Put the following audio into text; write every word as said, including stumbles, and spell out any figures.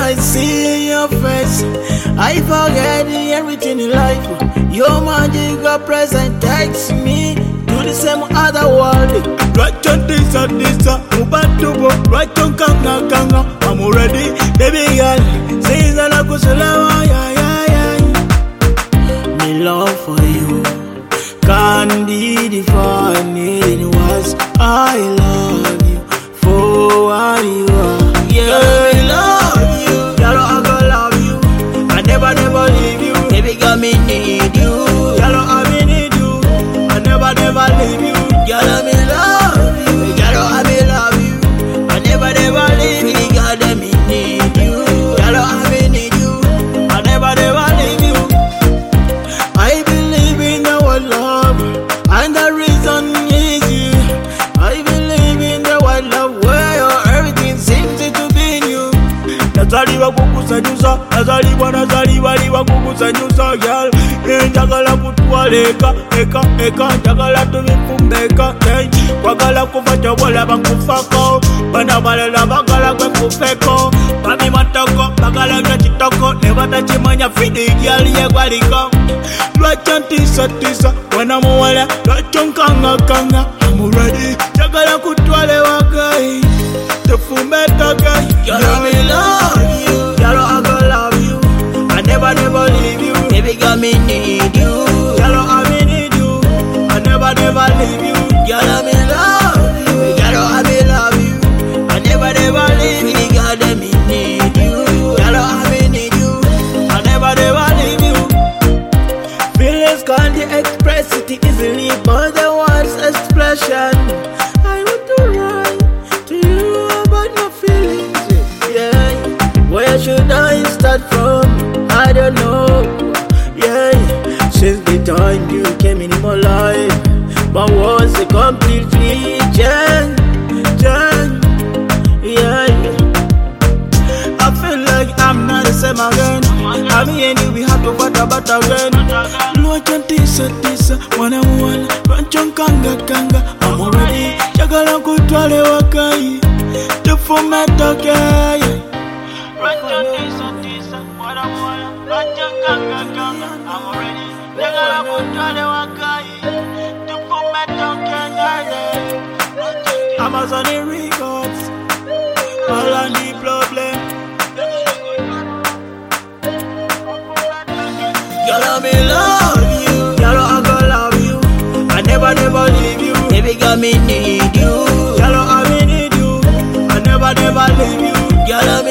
I see your face, I forget everything in life. Your magical presence takes me to the same other world. Right on this and this, Mubatubo, right on Kanga Kanga. I'm already, baby girl. Say that I could yeah, yeah, yeah. My love for you can't be defined in words. I love you for what you are. Yeah, I love you. Girl, I'm gonna love you. I never, never leave you. Baby girl, me need you. Girl, I me need you. I never, never leave you. Girl, I me love you. Girl, I me love you. I never, never leave you. Girl, I me need you. Girl, I me need you. I never, never leave you. I believe in our love, and the reason is you. I believe in the one love where everything seems to be new. Nazaliwa kukusanyusa, nazaliwa nazaliwa liwa kukusanyusa, girl. Njagala kutwala eka, eka, eka. Njagala tubifumbeka, hey. Kwagala kufa chobola bakufako, bana balala bagala kwe kufeko. Bami matoko, bagala kwe chitoko, nebata chimanya fidi girl ye gwaliko. Lwacha ntisa tisa, wana muwala, lwacha nkanga kanga. I'm ready, njagala kutwala wagai, tufumeta gai. Girl, I love you. Girl, I gonna love you. I never, never leave you. Baby girl, me need you. Girl, I me need you. I never, never leave you. Girl, I me love you. Girl, I me love you. I never, never leave you. Girl, I me need you. Girl, I me need you. I never, never leave you. Feelings can't express it easily, but the words expression. I want to write to you about my feelings. Yeah, where should I start from? I don't know. Yeah, since the time you came in my life, my world's completely changed, changed. Yeah, I feel like I'm not the same again. I mean, and you we have to fight about again. Lwacha ntisa tisa, wana muwala, lwacha nkanga kanga. I'm already, njagala kutwala wakai, tufumeta gai. Lwacha ntisa tisa, wana muwala, lwacha nkanga kanga. I'm already, njagala kutwala wakai, tufumeta gai. Amazon Records, all on the problem. Girl, I me love you. Girl, I gonna love you. I never, never leave you. Baby girl, me need you. Girl, I me need you. I never, never leave you. Girl, I me